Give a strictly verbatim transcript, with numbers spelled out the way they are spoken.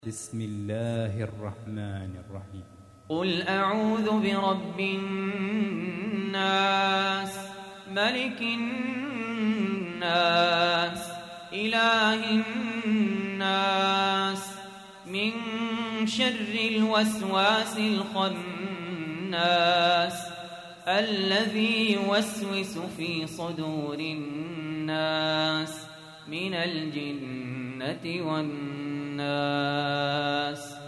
بسم الله الرحمن الرحيم. قل أعوذ برب الناس ملك الناس إله الناس من شر الوسواس الخناس الذي يوسوس في صدور الناس من الجنة والناس.